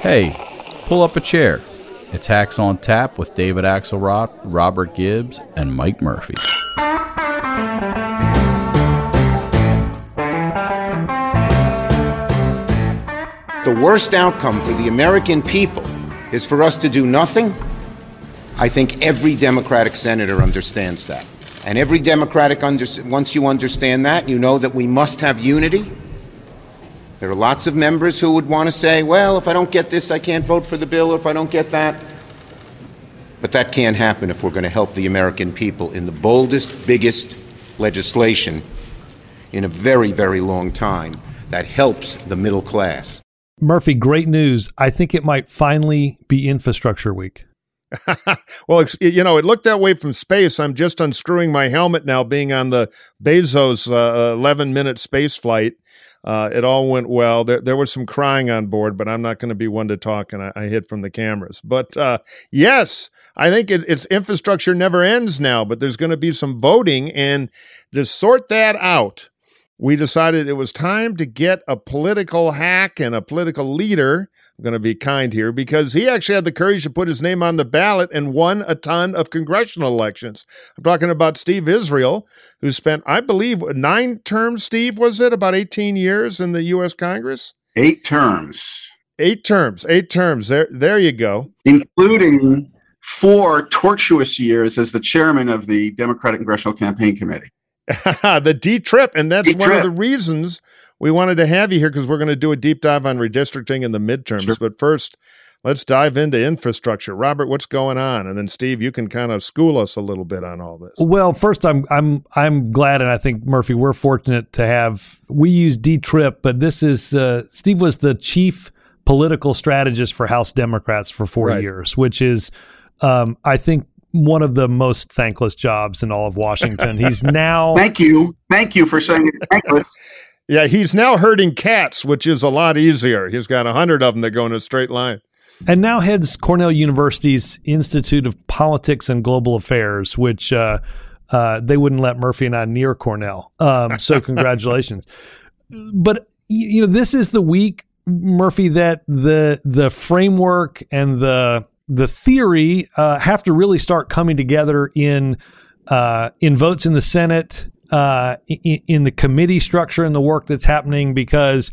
Hey, pull up a chair. It's Hacks on Tap with David Axelrod, Robert Gibbs, and Mike Murphy. The worst outcome for the American people is for us to do nothing. I think every Democratic senator understands that. And every Democratic, once you understand that, you know that we must have unity. There are lots of members who would want to say, well, if I don't get this, I can't vote for the bill, or if I don't get that. But that can't happen if we're going to help the American people in the boldest, biggest legislation in a very, very long time that helps the middle class. Murphy, great news. I think it might finally be Infrastructure Week. Well, it looked that way from space. I'm just unscrewing my helmet now, being on the Bezos 11-minute space flight. It all went well. There was some crying on board, but I'm not going to be one to talk, and I hid from the cameras. But yes, I think it's infrastructure never ends now, but there's going to be some voting, and to sort that out, we decided it was time to get a political hack and a political leader. I'm going to be kind here because he actually had the courage to put his name on the ballot and won a ton of congressional elections. I'm talking about Steve Israel, who spent, I believe, 9 terms, Steve, was it? About 18 years in the U.S. Congress? 8 terms. 8 terms. 8 terms. There you go. Including 4 tortuous years as the chairman of the Democratic Congressional Campaign Committee. The D-Trip, and that's D-Trip. one of the reasons we wanted to have you here, because we're going to do a deep dive on redistricting and the midterms. Sure. But first, let's dive into infrastructure. Robert, what's going on? And then Steve, you can kind of school us a little bit on all this. Well, first, I'm glad, and I think, Murphy, we're fortunate to have, we use D-Trip, but this is, Steve was the chief political strategist for House Democrats for 4 years, which is, I think, one of the most thankless jobs in all of Washington. He's now... Thank you for saying it's thankless. Yeah, he's now herding cats, which is a lot easier. He's got 100 of them that go in a straight line. And now heads Cornell University's Institute of Politics and Global Affairs, which they wouldn't let Murphy and I near Cornell. So congratulations. But, this is the week, Murphy, that the framework and the theory have to really start coming together in votes in the Senate, in the committee structure and the work that's happening, because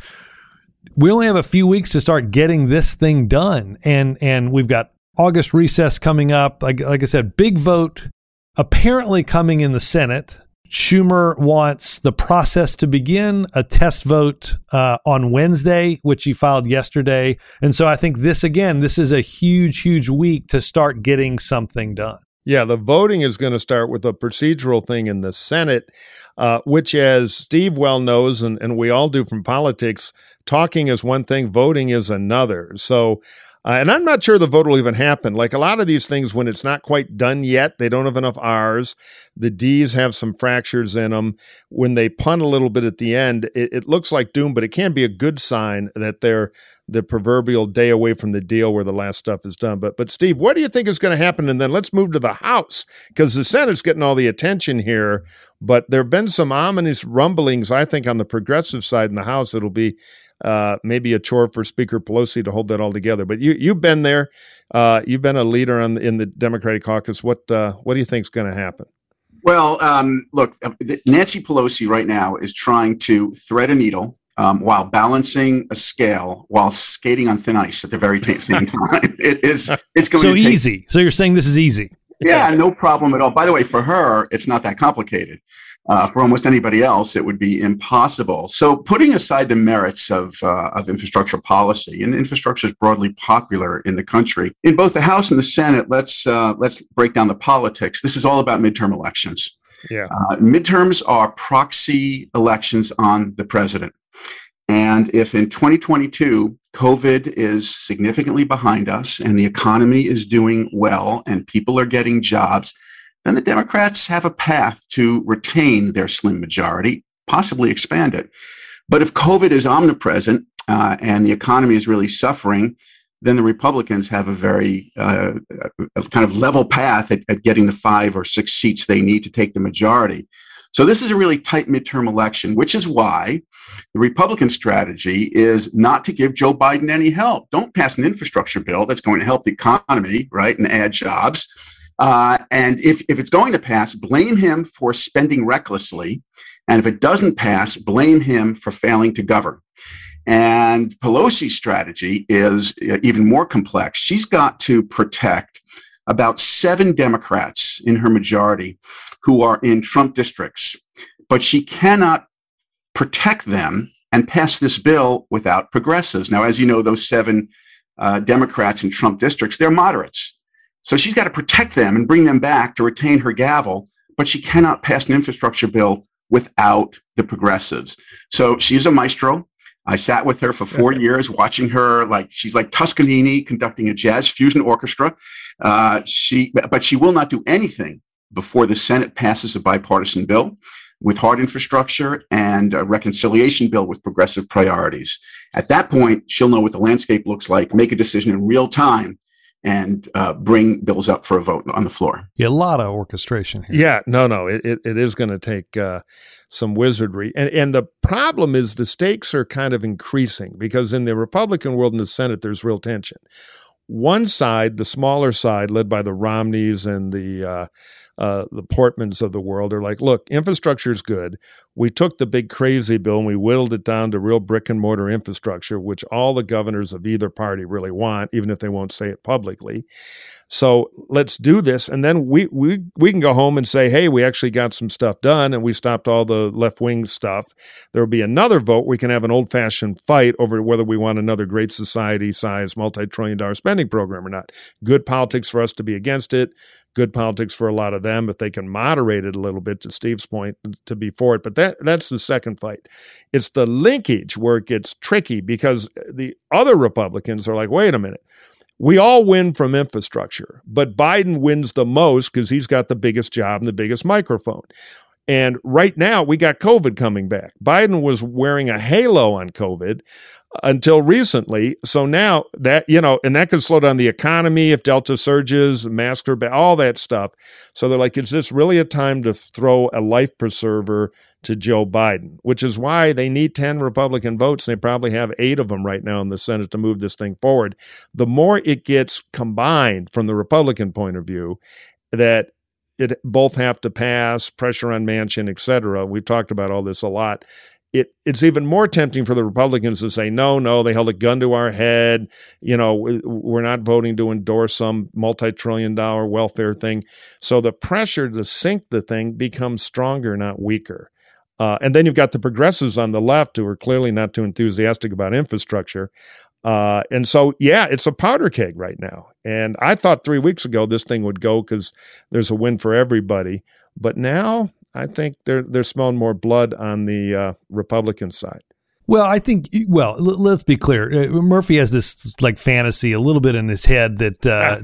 we only have a few weeks to start getting this thing done. And we've got August recess coming up. Like I said, big vote apparently coming in the Senate. Schumer wants the process to begin, a test vote on Wednesday, which he filed yesterday. And so I think this is a huge, huge week to start getting something done. Yeah, the voting is going to start with a procedural thing in the Senate, which, as Steve well knows, and we all do from politics, talking is one thing, voting is another. So, and I'm not sure the vote will even happen. Like a lot of these things, when it's not quite done yet, they don't have enough R's. The D's have some fractures in them. When they punt a little bit at the end, it looks like doom, but it can be a good sign that they're the proverbial day away from the deal where the last stuff is done. But Steve, what do you think is going to happen? And then let's move to the House, because the Senate's getting all the attention here. But there have been some ominous rumblings, I think, on the progressive side in the House. It'll be maybe a chore for Speaker Pelosi to hold that all together. But you've been there. You've been a leader in the Democratic caucus. What do you think is going to happen? Well, look, Nancy Pelosi right now is trying to thread a needle while balancing a scale while skating on thin ice at the very same time. It's going so to take easy. So you're saying this is easy? Yeah, no problem at all. By the way, for her, it's not that complicated. For almost anybody else, it would be impossible. So putting aside the merits of infrastructure policy, and infrastructure is broadly popular in the country, in both the House and the Senate, let's break down the politics. This is all about midterm elections. Yeah, midterms are proxy elections on the president. And if in 2022, COVID is significantly behind us and the economy is doing well and people are getting jobs, then the Democrats have a path to retain their slim majority, possibly expand it. But if COVID is omnipresent and the economy is really suffering, then the Republicans have a very kind of level path at getting the 5 or 6 seats they need to take the majority. So this is a really tight midterm election, which is why the Republican strategy is not to give Joe Biden any help. Don't pass an infrastructure bill that's going to help the economy, right, and add jobs. And if it's going to pass, blame him for spending recklessly. And if it doesn't pass, blame him for failing to govern. And Pelosi's strategy is even more complex. She's got to protect about 7 Democrats in her majority who are in Trump districts, but she cannot protect them and pass this bill without progressives. Now, as you know, those 7 Democrats in Trump districts, they're moderates. So she's got to protect them and bring them back to retain her gavel, but she cannot pass an infrastructure bill without the progressives. So she's a maestro. I sat with her for 4 years watching her, like she's like Toscanini conducting a jazz fusion orchestra. But she will not do anything before the Senate passes a bipartisan bill with hard infrastructure and a reconciliation bill with progressive priorities. At that point, she'll know what the landscape looks like, make a decision in real time, and bring bills up for a vote on the floor. Yeah, a lot of orchestration here. Yeah, no, it is going to take some wizardry. And the problem is the stakes are kind of increasing because in the Republican world in the Senate, there's real tension. One side, the smaller side, led by the Romneys and the Portmans of the world, are like, look, infrastructure is good. We took the big crazy bill and we whittled it down to real brick and mortar infrastructure, which all the governors of either party really want, even if they won't say it publicly. So let's do this. And then we can go home and say, hey, we actually got some stuff done and we stopped all the left-wing stuff. There will be another vote. We can have an old-fashioned fight over whether we want another Great Society-sized multi-trillion-dollar spending program or not. Good politics for us to be against it. Good politics for a lot of them if they can moderate it a little bit, to Steve's point, to be for it. But that's the second fight. It's the linkage where it gets tricky because the other Republicans are like, wait a minute. We all win from infrastructure, but Biden wins the most because he's got the biggest job and the biggest microphone. And right now, we got COVID coming back. Biden was wearing a halo on COVID until recently. So now that, and that could slow down the economy if Delta surges, masks are back, all that stuff. So they're like, is this really a time to throw a life preserver to Joe Biden? Which is why they need 10 Republican votes. And they probably have 8 of them right now in the Senate to move this thing forward. The more it gets combined from the Republican point of view, that it both have to pass, pressure on Manchin, et cetera. We've talked about all this a lot. It's even more tempting for the Republicans to say, no, they held a gun to our head. We're not voting to endorse some multi-trillion-dollar welfare thing. So the pressure to sink the thing becomes stronger, not weaker. And then you've got the progressives on the left who are clearly not too enthusiastic about infrastructure. And so, it's a powder keg right now. And I thought 3 weeks ago this thing would go because there's a win for everybody. But now I think they're smelling more blood on the Republican side. Well, let's be clear. Murphy has this like fantasy a little bit in his head that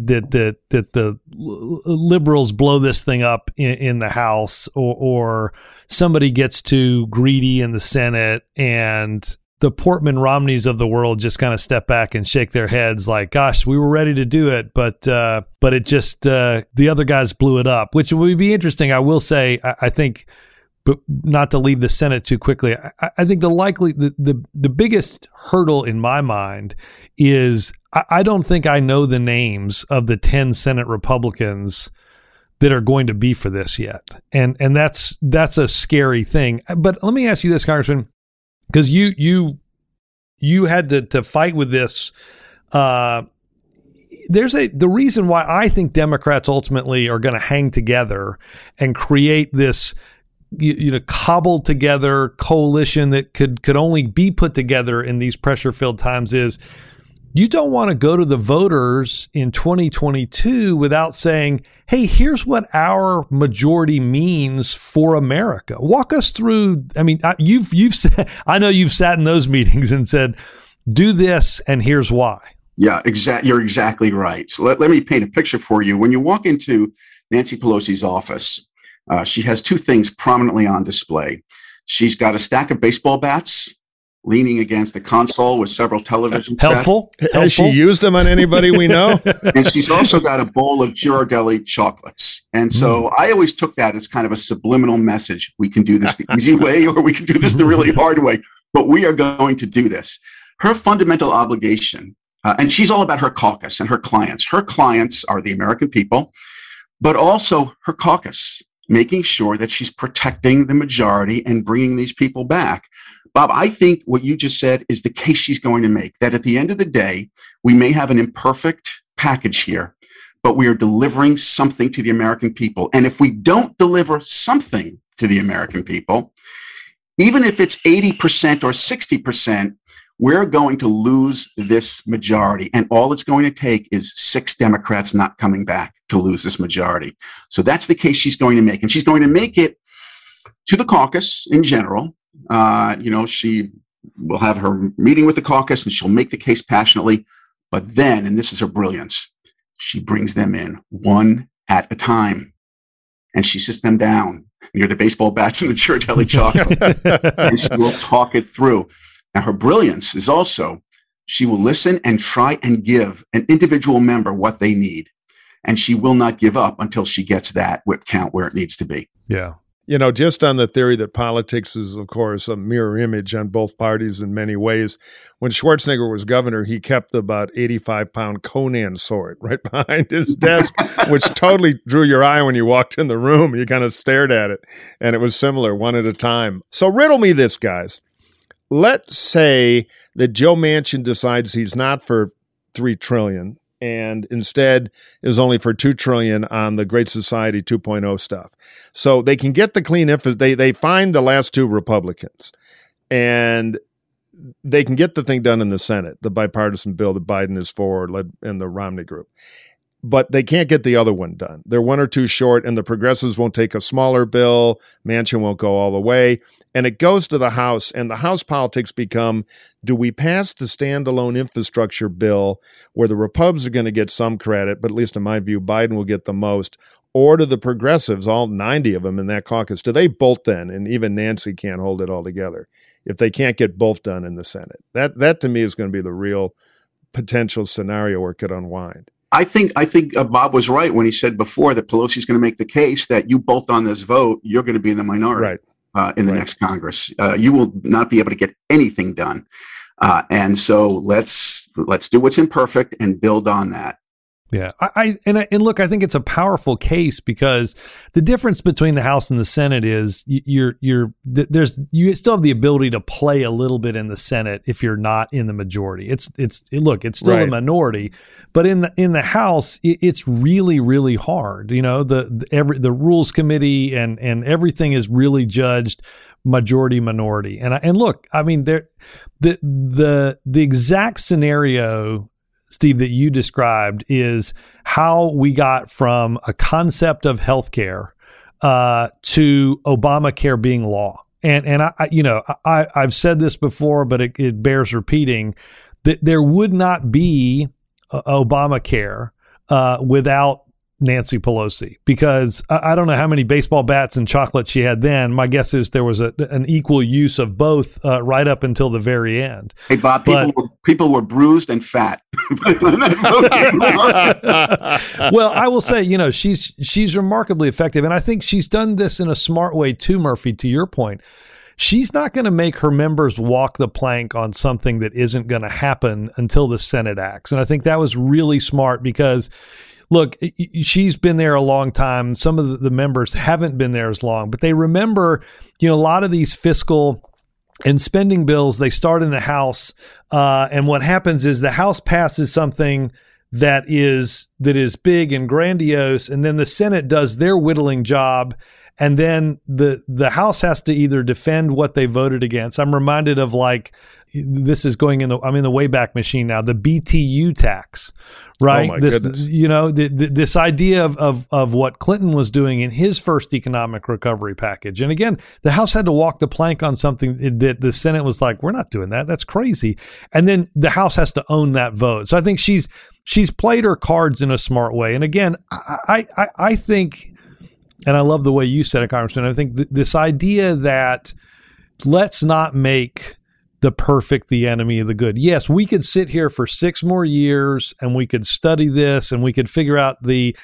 the liberals blow this thing up in the House or somebody gets too greedy in the Senate and the Portman Romneys of the world just kind of step back and shake their heads like, gosh, we were ready to do it, but it just the other guys blew it up, which would be interesting. I will say, I think, but not to leave the Senate too quickly. I think the biggest hurdle in my mind is I don't think I know the names of the 10 Senate Republicans that are going to be for this yet, and that's a scary thing. But let me ask you this, Congressman. Because you had to fight with this. The reason why I think Democrats ultimately are going to hang together and create this cobbled together coalition that could only be put together in these pressure filled times is you don't want to go to the voters in 2022 without saying, hey, here's what our majority means for America. Walk us through. I mean, you've said, I know you've sat in those meetings and said, do this, and here's why. Yeah, you're exactly right. So let me paint a picture for you. When you walk into Nancy Pelosi's office, she has 2 things prominently on display. She's got a stack of baseball bats leaning against a console with several television sets. Helpful. Has she used them on anybody we know? And she's also got a bowl of Ghirardelli chocolates. And so I always took that as kind of a subliminal message. We can do this the easy way, or we can do this the really hard way, but we are going to do this. Her fundamental obligation, and she's all about her caucus and her clients. Her clients are the American people, but also her caucus, making sure that she's protecting the majority and bringing these people back. Bob, I think what you just said is the case she's going to make, that at the end of the day, we may have an imperfect package here, but we are delivering something to the American people. And if we don't deliver something to the American people, even if it's 80% or 60%, we're going to lose this majority. And all it's going to take is 6 Democrats not coming back to lose this majority. So that's the case she's going to make. And she's going to make it to the caucus in general. She will have her meeting with the caucus and she'll make the case passionately. But then, and this is her brilliance, she brings them in one at a time and she sits them down near the baseball bats and the Ghirardelli chocolate and she will talk it through. Now, her brilliance is also she will listen and try and give an individual member what they need. And she will not give up until she gets that whip count where it needs to be. Yeah. Just on the theory that politics is, of course, a mirror image on both parties in many ways. When Schwarzenegger was governor, he kept about 85-pound Conan sword right behind his desk, which totally drew your eye when you walked in the room. You kind of stared at it, and it was similar, one at a time. So riddle me this, guys. Let's say that Joe Manchin decides he's not for $3 trillion and instead is only for $2 trillion on the Great Society 2.0 stuff. So they can get the clean they find the last 2 Republicans and they can get the thing done in the Senate, the bipartisan bill that Biden is for, led in the Romney group. But they can't get the other one done. They're 1 or 2 short, and the progressives won't take a smaller bill. Manchin won't go all the way. And it goes to the House, and the House politics become, do we pass the standalone infrastructure bill where the Republicans are going to get some credit, but at least in my view, Biden will get the most, or do the progressives, all 90 of them in that caucus, do they bolt then? And even Nancy can't hold it all together if they can't get both done in the Senate. That to me is going to be the real potential scenario where it could unwind. I think Bob was right when he said before that Pelosi's going to make the case that you bolt on this vote, you're going to be in the minority in the next Congress. You will not be able to get anything done. And so let's do what's imperfect and build on that. Yeah. And look, I think it's a powerful case because the difference between the House and the Senate is you still have the ability to play a little bit in the Senate if you're not in the majority. It's still a minority, but in the House, it's really, really hard. The Rules Committee and everything is really judged majority minority. And look, I mean, the exact scenario, Steve, that you described is how we got from a concept of healthcare to Obamacare being law. And I've said this before, but it bears repeating that there would not be Obamacare without Nancy Pelosi, because I don't know how many baseball bats and chocolate she had then. My guess is there was an equal use of both right up until the very end. Hey, Bob, people were bruised and fat. Well, I will say, she's remarkably effective, and I think she's done this in a smart way too, Murphy, to your point. She's not going to make her members walk the plank on something that isn't going to happen until the Senate acts. And I think that was really smart because, look, she's been there a long time. Some of the members haven't been there as long, but they remember, a lot of these fiscal and spending bills, they start in the House. And what happens is the House passes something that is big and grandiose, and then the Senate does their whittling job. And then the House has to either defend what they voted against. I'm reminded of this is going I'm in the Wayback Machine now, the BTU tax, right? Oh my goodness. This idea of what Clinton was doing in his first economic recovery package. And again, the House had to walk the plank on something that the Senate was like, we're not doing that. That's crazy. And then the House has to own that vote. So I think she's played her cards in a smart way. And again, I think, and I love the way you said it, Congressman, I think this idea that let's not make the perfect, the enemy of the good. Yes, we could sit here for 6 more years and we could study this and we could figure out the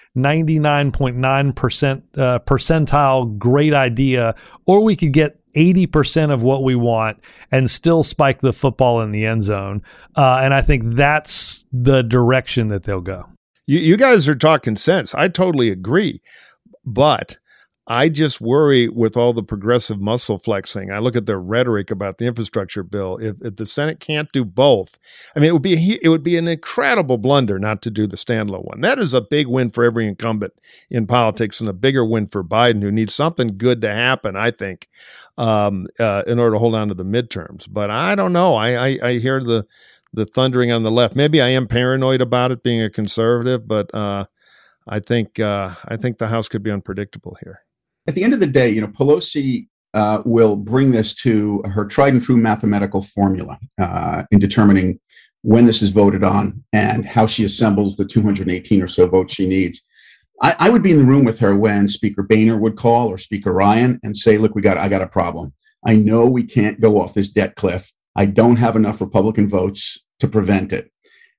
99.9% percentile great idea, or we could get 80% of what we want and still spike the football in the end zone. And I think that's the direction that they'll go. You guys are talking sense. I totally agree. But I just worry with all the progressive muscle flexing. I look at their rhetoric about the infrastructure bill. If the Senate can't do both, I mean, it would be an incredible blunder not to do the standalone one. That is a big win for every incumbent in politics and a bigger win for Biden, who needs something good to happen, I think, in order to hold on to the midterms. But I don't know. I hear the thundering on the left. Maybe I am paranoid about it being a conservative, but I think the House could be unpredictable here. At the end of the day, Pelosi will bring this to her tried and true mathematical formula in determining when this is voted on and how she assembles the 218 or so votes she needs. I would be in the room with her when Speaker Boehner would call, or Speaker Ryan, and say, look, I got a problem. I know we can't go off this debt cliff. I don't have enough Republican votes to prevent it.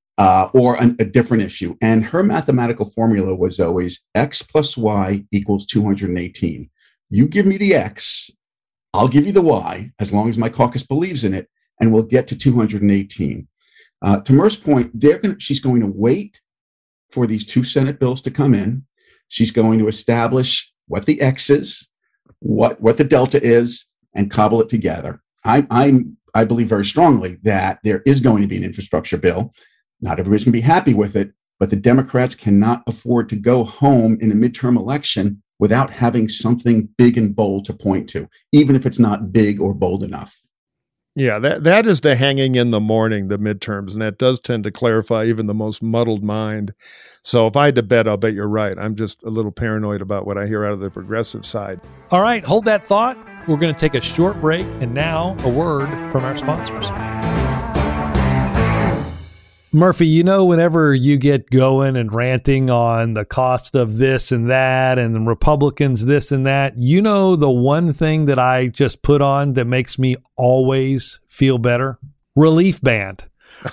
Or a different issue. And her mathematical formula was always X plus Y equals 218. You give me the X, I'll give you the Y, as long as my caucus believes in it, and we'll get to 218. To Murph's point, she's going to wait for these 2 Senate bills to come in. She's going to establish what the X is, what the delta is, and cobble it together. I believe very strongly that there is going to be an infrastructure bill. Not everybody's going to be happy with it, but the Democrats cannot afford to go home in a midterm election without having something big and bold to point to, even if it's not big or bold enough. Yeah, that is the hanging in the morning, the midterms, and that does tend to clarify even the most muddled mind. So if I had to bet, I'll bet you're right. I'm just a little paranoid about what I hear out of the progressive side. All right, hold that thought. We're going to take a short break, and now a word from our sponsors. Murphy, whenever you get going and ranting on the cost of this and that and the Republicans this and that, the one thing that I just put on that makes me always feel better? Relief Band.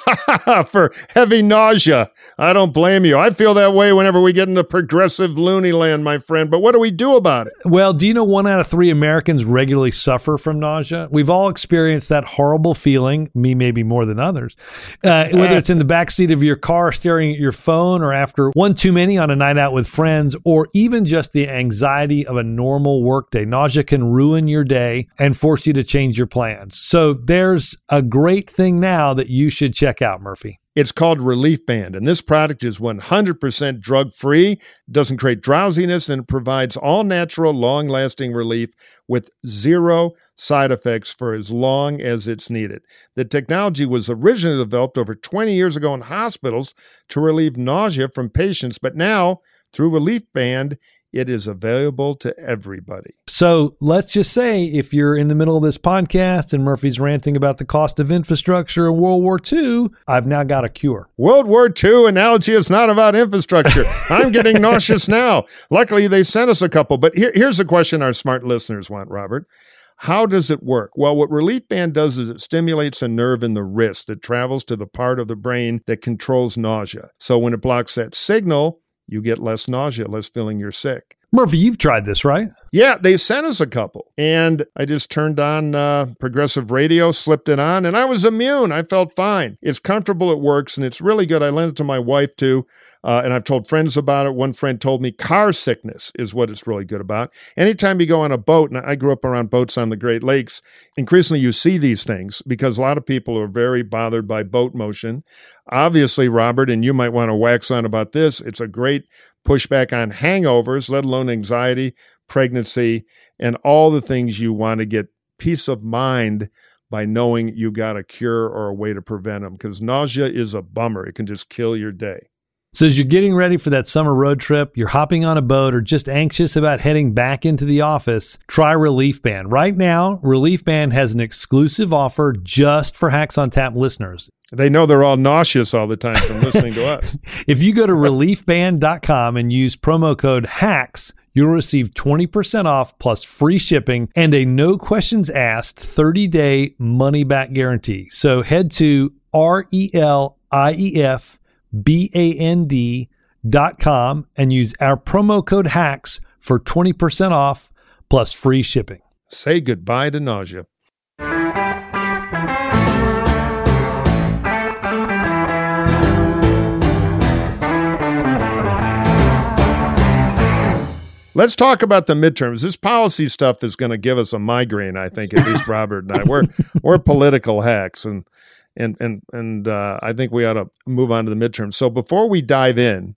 For heavy nausea. I don't blame you. I feel that way whenever we get into progressive loony land, my friend. But what do we do about it? Well, do you know 1 out of 3 Americans regularly suffer from nausea? We've all experienced that horrible feeling, me maybe more than others, whether it's in the backseat of your car staring at your phone, or after one too many on a night out with friends, or even just the anxiety of a normal workday. Nausea can ruin your day and force you to change your plans. So there's a great thing now that you should check out, Murphy. It's called Relief Band, and this product is 100% drug-free, doesn't create drowsiness, and provides all-natural, long-lasting relief with 0 side effects for as long as it's needed. The technology was originally developed over 20 years ago in hospitals to relieve nausea from patients, but now, through Relief Band, it is available to everybody. So let's just say if you're in the middle of this podcast and Murphy's ranting about the cost of infrastructure in World War II, I've now got a cure. World War II analogy is not about infrastructure. I'm getting nauseous now. Luckily, they sent us a couple. But here's a question our smart listeners want, Robert. How does it work? Well, what Relief Band does is it stimulates a nerve in the wrist that travels to the part of the brain that controls nausea. So when it blocks that signal, you get less nausea, less feeling you're sick. Murphy, you've tried this, right? Yeah, they sent us a couple. And I just turned on progressive radio, slipped it on, and I was immune. I felt fine. It's comfortable, it works, and it's really good. I lent it to my wife, too, and I've told friends about it. One friend told me car sickness is what it's really good about. Anytime you go on a boat, and I grew up around boats on the Great Lakes, increasingly you see these things because a lot of people are very bothered by boat motion. Obviously, Robert, and you might want to wax on about this, it's a great pushback on hangovers, let alone anxiety, pregnancy, and all the things you want to get peace of mind by knowing you got a cure or a way to prevent them, because nausea is a bummer. It can just kill your day. So as you're getting ready for that summer road trip, you're hopping on a boat, or just anxious about heading back into the office, try Relief Band. Right now, Relief Band has an exclusive offer just for Hacks on Tap listeners. They know they're all nauseous all the time from listening to us. If you go to reliefband.com and use promo code HACKS, you'll receive 20% off plus free shipping and a no questions asked 30-day money-back guarantee. So head to RELIEFBAND.com and use our promo code HACKS for 20% off plus free shipping. Say goodbye to nausea. Let's talk about the midterms. This policy stuff is going to give us a migraine, I think, at least Robert and I. We're political hacks, and I think we ought to move on to the midterms. So before we dive in,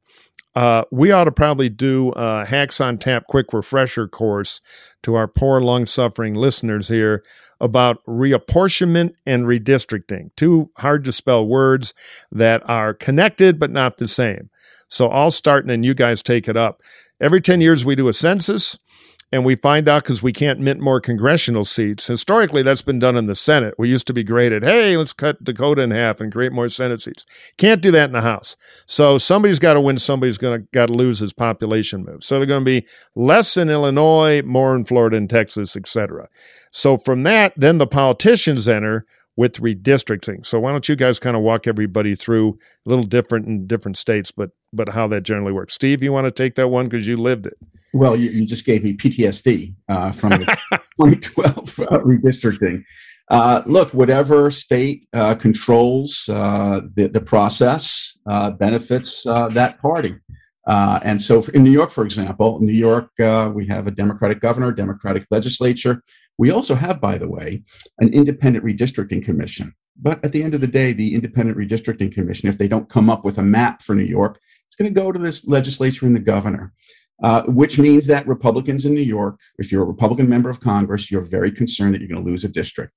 we ought to probably do a Hacks on Tap quick refresher course to our poor, long-suffering listeners here about reapportionment and redistricting, two hard-to-spell words that are connected but not the same. So I'll start, and then you guys take it up. Every 10 years, we do a census, and we find out because we can't mint more congressional seats. Historically, that's been done in the Senate. We used to be great at, hey, let's cut Dakota in half and create more Senate seats. Can't do that in the House. So somebody's got to win, somebody's got to lose as population moves. So they're going to be less in Illinois, more in Florida and Texas, et cetera. So from that, then the politicians enter with redistricting. So why don't you guys kind of walk everybody through a little different in different states, but how that generally works. Steve, you want to take that one because you lived it? Well, you just gave me PTSD from the 2012 redistricting. Look, whatever state controls the process benefits that party. And so in New York, for example, New York, we have a Democratic governor, Democratic legislature. We also have, by the way, an independent redistricting commission. But at the end of the day, the independent redistricting commission, if they don't come up with a map for New York, it's going to go to this legislature and the governor, which means that Republicans in New York, if you're a Republican member of Congress, you're very concerned that you're going to lose a district.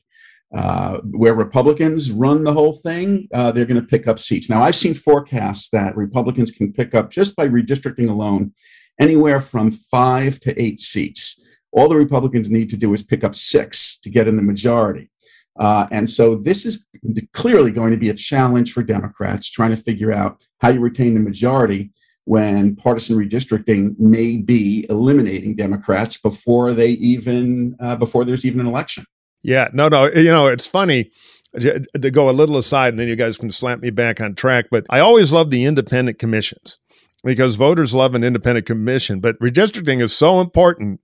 Where Republicans run the whole thing, they're going to pick up seats. Now, I've seen forecasts that Republicans can pick up, just by redistricting alone, anywhere from 5 to 8 seats. All the Republicans need to do is pick up 6 to get in the majority. And so this is clearly going to be a challenge for Democrats, trying to figure out how you retain the majority when partisan redistricting may be eliminating Democrats before there's even an election. Yeah, no, it's funny to go a little aside, and then you guys can slap me back on track. But I always love the independent commissions, because voters love an independent commission. But redistricting is so important.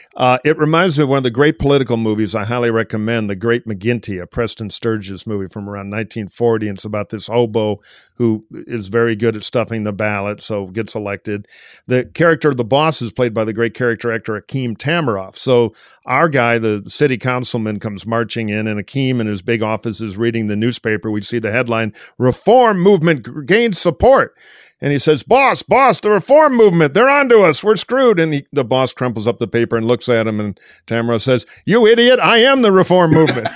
It reminds me of one of the great political movies I highly recommend, The Great McGinty, a Preston Sturges movie from around 1940. And it's about this hobo who is very good at stuffing the ballot, so gets elected. The character of the boss is played by the great character actor Akeem Tamaroff. So our guy, the city councilman, comes marching in, and Akeem in his big office is reading the newspaper. We see the headline, "Reform Movement Gains Support." And he says, boss, the reform movement, they're onto us. We're screwed. And the boss crumples up the paper and looks at him, and Tamara says, you idiot, I am the reform movement.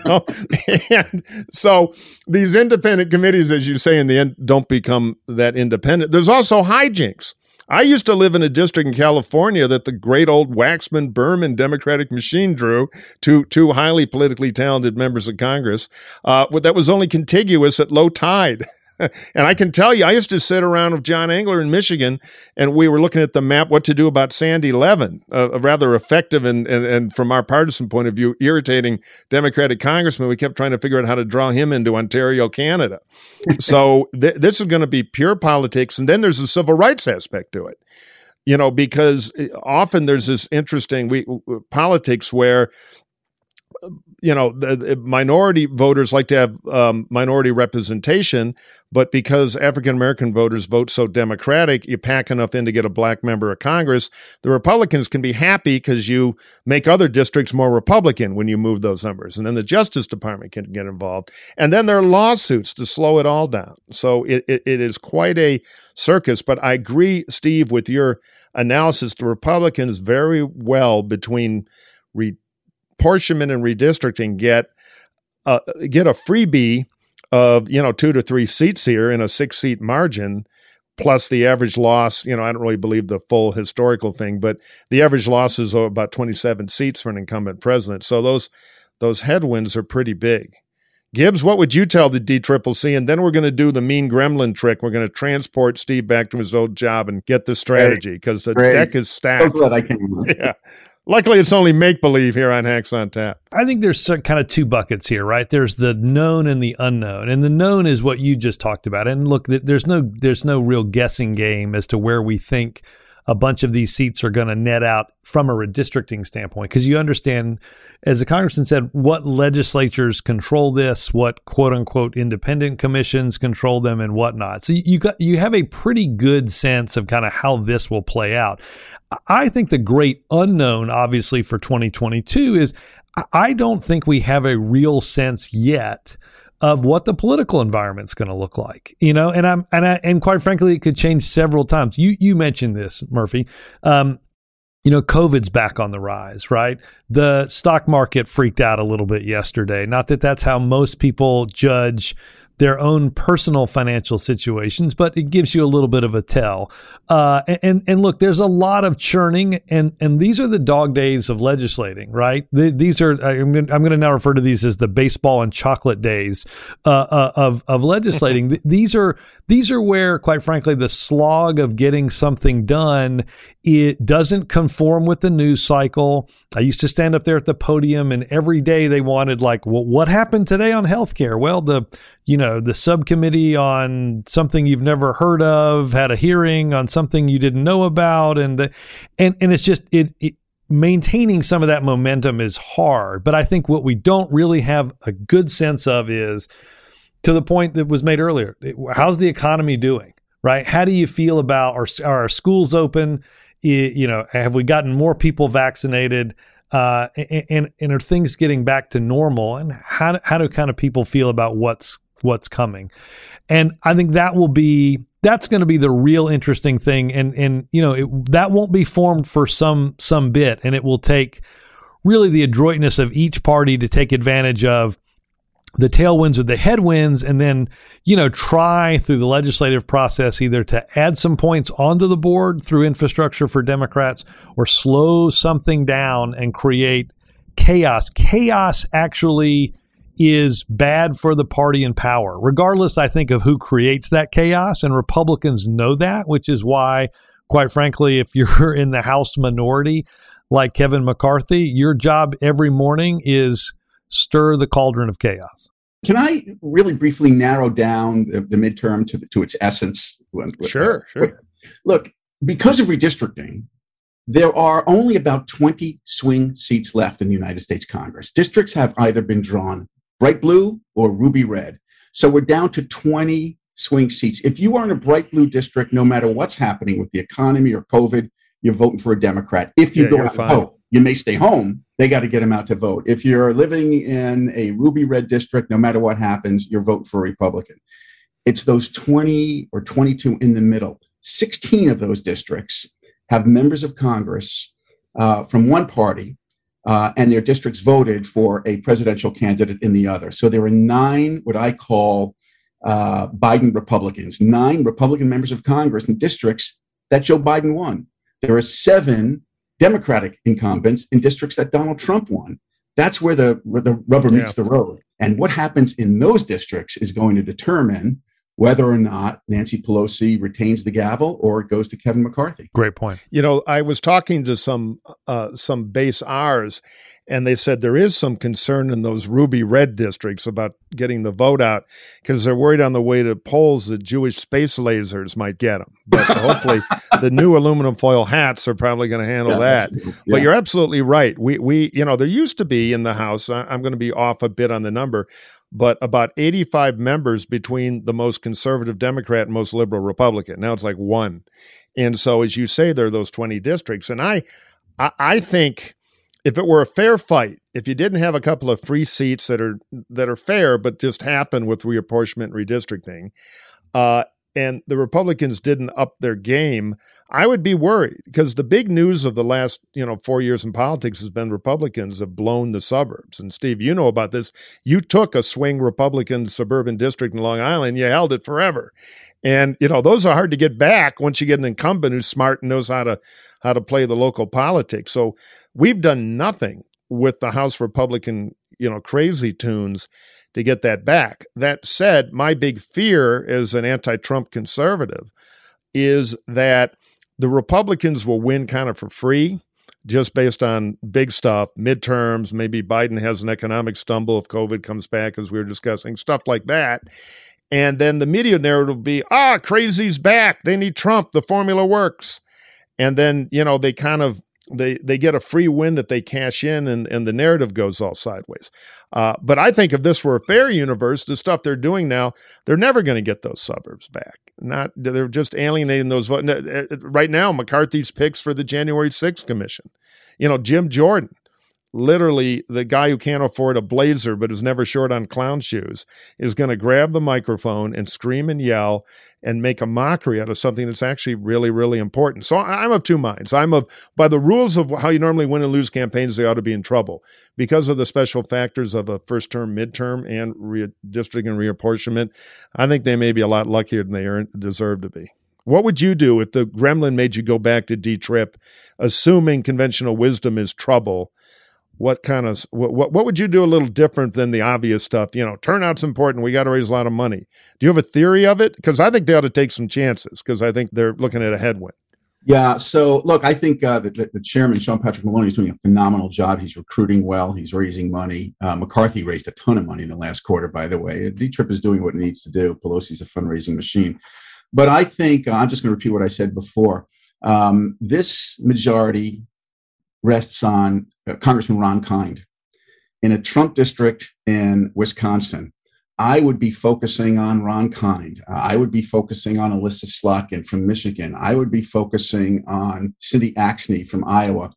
And so these independent committees, as you say, in the end, don't become that independent. There's also hijinks. I used to live in a district in California that the great old Waxman Berman Democratic machine drew, two highly politically talented members of Congress, that was only contiguous at low tide. And I can tell you, I used to sit around with John Engler in Michigan, and we were looking at the map, what to do about Sandy Levin, a rather effective and from our partisan point of view, irritating Democratic congressman. We kept trying to figure out how to draw him into Ontario, Canada. So this is going to be pure politics. And then there's a civil rights aspect to it, because often there's this interesting politics where the minority voters like to have minority representation, but because African-American voters vote so Democratic, you pack enough in to get a black member of Congress. The Republicans can be happy because you make other districts more Republican when you move those numbers. And then the Justice Department can get involved. And then there are lawsuits to slow it all down. So it is quite a circus. But I agree, Steve, with your analysis. The Republicans very well between apportionment and redistricting get a freebie of 2 to 3 seats here in a 6-seat margin, plus the average loss. I don't really believe the full historical thing, but the average loss is about 27 seats for an incumbent president. So those headwinds are pretty big. Gibbs, what would you tell the DCCC? And then we're going to do the mean gremlin trick. We're going to transport Steve back to his old job and get the strategy because the deck is stacked. So glad I came. Yeah. Luckily, it's only make-believe here on Hacks on Tap. I think there's kind of two buckets here, right? There's the known and the unknown. And the known is what you just talked about. And look, there's no real guessing game as to where we think a bunch of these seats are going to net out from a redistricting standpoint. Because you understand, as the congressman said, what legislatures control this, what quote-unquote independent commissions control them, and whatnot. So you have a pretty good sense of kind of how this will play out. I think the great unknown, obviously, for 2022 is I don't think we have a real sense yet of what the political environment's going to look like, and quite frankly, it could change several times. You mentioned this, Murphy. COVID's back on the rise, right? The stock market freaked out a little bit yesterday. Not that that's how most people judge their own personal financial situations, but it gives you a little bit of a tell. And look, there's a lot of churning, and these are the dog days of legislating, right? These are I'm going to now refer to these as the baseball and chocolate days of legislating. These are where, quite frankly, the slog of getting something done, it doesn't conform with the news cycle. I used to stand up there at the podium, and every day they wanted, like, well, what happened today on healthcare? Well, the subcommittee on something you've never heard of had a hearing on something you didn't know about, and it's just maintaining some of that momentum is hard. But I think what we don't really have a good sense of is, to the point that was made earlier, how's the economy doing, right? How do you feel about are our schools open? Have we gotten more people vaccinated? And are things getting back to normal? And how do kind of people feel about what's coming? And I think that's going to be the real interesting thing. And that won't be formed for some bit, and it will take really the adroitness of each party to take advantage of the tailwinds or the headwinds, and then, try through the legislative process either to add some points onto the board through infrastructure for Democrats, or slow something down and create chaos. Chaos actually is bad for the party in power, regardless, I think, of who creates that chaos. And Republicans know that, which is why, quite frankly, if you're in the House minority like Kevin McCarthy, your job every morning is stir the cauldron of chaos. Can I really briefly narrow down the midterm to its essence? Sure. Look, because of redistricting, there are only about 20 swing seats left in the United States Congress. Districts have either been drawn bright blue or ruby red. So we're down to 20 swing seats. If you are in a bright blue district, no matter what's happening with the economy or COVID, you're voting for a Democrat. If you go out and vote, you may stay home. They got to get them out to vote. If you're living in a ruby red district, no matter what happens, you're voting for a Republican. It's those 20 or 22 in the middle. 16 of those districts have members of Congress from one party, and their districts voted for a presidential candidate in the other. So there are 9 what I call Biden Republicans, 9 Republican members of Congress in districts that Joe Biden won. There are 7 Democratic incumbents in districts that Donald Trump won. That's where the rubber meets the road. And what happens in those districts is going to determine whether or not Nancy Pelosi retains the gavel or it goes to Kevin McCarthy. Great point. I was talking to some base R's, and they said there is some concern in those ruby red districts about getting the vote out because they're worried on the way to polls that Jewish space lasers might get them. But hopefully the new aluminum foil hats are probably going to handle that. Yeah. But you're absolutely right. We there used to be in the House, I'm going to be off a bit on the number, but about 85 members between the most conservative Democrat and most liberal Republican. Now it's like 1. And so, as you say, there are those 20 districts. And I think if it were a fair fight, if you didn't have a couple of free seats that are fair but just happen with reapportionment and redistricting, and the Republicans didn't up their game, I would be worried because the big news of the last 4 years in politics has been Republicans have blown the suburbs. And Steve, you know about this. You took a swing Republican suburban district in Long Island. You held it forever. And, those are hard to get back once you get an incumbent who's smart and knows how to play the local politics. So we've done nothing with the House Republican, crazy tunes to get that back. That said, my big fear as an anti-Trump conservative is that the Republicans will win kind of for free, just based on big stuff, midterms, maybe Biden has an economic stumble if COVID comes back, as we were discussing, stuff like that. And then the media narrative will be, crazy's back. They need Trump. The formula works. And then, they kind of, they get a free win that they cash in, and the narrative goes all sideways. But I think if this were a fair universe, the stuff they're doing now, they're never going to get those suburbs back. They're just alienating those votes. Right now, McCarthy's picks for the January 6th commission. Jim Jordan, literally the guy who can't afford a blazer but is never short on clown shoes, is going to grab the microphone and scream and yell and make a mockery out of something that's actually really, really important. So I'm of two minds. By the rules of how you normally win and lose campaigns, they ought to be in trouble because of the special factors of a first term, midterm, and redistricting and reapportionment. I think they may be a lot luckier than they deserve to be. What would you do if the gremlin made you go back to D-Trip, assuming conventional wisdom is trouble? What would you do a little different than the obvious stuff? Turnout's important. We got to raise a lot of money. Do you have a theory of it? Because I think they ought to take some chances, because I think they're looking at a headwind. Yeah. So look, I think the chairman, Sean Patrick Maloney, is doing a phenomenal job. He's recruiting well. He's raising money. McCarthy raised a ton of money in the last quarter, by the way. D-Trip is doing what it needs to do. Pelosi's a fundraising machine. But I think, I'm just going to repeat what I said before. This majority rests on Congressman Ron Kind. In a Trump district in Wisconsin, I would be focusing on Ron Kind. I would be focusing on Alyssa Slotkin from Michigan. I would be focusing on Cindy Axne from Iowa.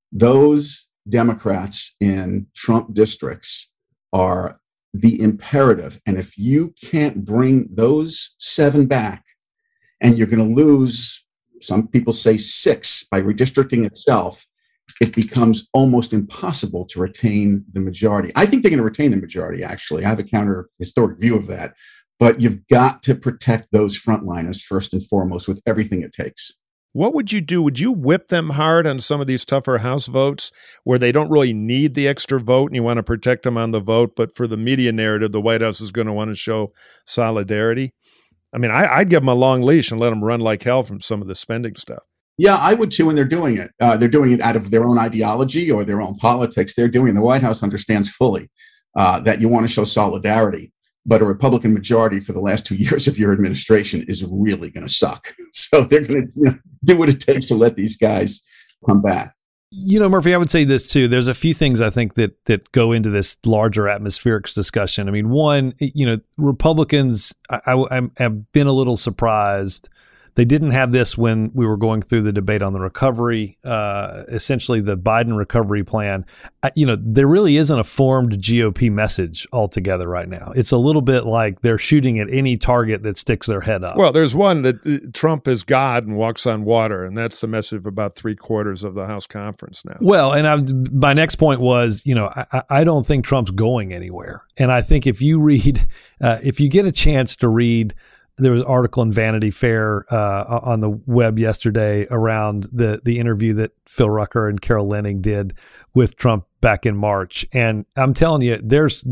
Those Democrats in Trump districts are the imperative. And if you can't bring those 7 back, and you're going to lose, some people say 6 by redistricting itself, it becomes almost impossible to retain the majority. I think they're going to retain the majority, actually. I have a counter historic view of that. But you've got to protect those frontliners first and foremost with everything it takes. What would you do? Would you whip them hard on some of these tougher House votes where they don't really need the extra vote and you want to protect them on the vote, but for the media narrative, the White House is going to want to show solidarity? I mean, I'd give them a long leash and let them run like hell from some of the spending stuff. Yeah, I would too, and they're doing it. They're doing it out of their own ideology or their own politics. The White House understands fully that you want to show solidarity, but a Republican majority for the last 2 years of your administration is really going to suck. So they're going to do what it takes to let these guys come back. Murphy, I would say this too. There's a few things I think that go into this larger atmospherics discussion. I mean, one, Republicans, I have been a little surprised. They didn't have this when we were going through the debate on the recovery, essentially the Biden recovery plan. There really isn't a formed GOP message altogether right now. It's a little bit like they're shooting at any target that sticks their head up. Well, there's one that Trump is God and walks on water, and that's the message of about 3/4 of the House conference now. Well, and my next point was, I don't think Trump's going anywhere. And I think if you read, if you get a chance to read, there was an article in Vanity Fair on the web yesterday around the interview that Phil Rucker and Carol Leonnig did with Trump back in March. And I'm telling you, there's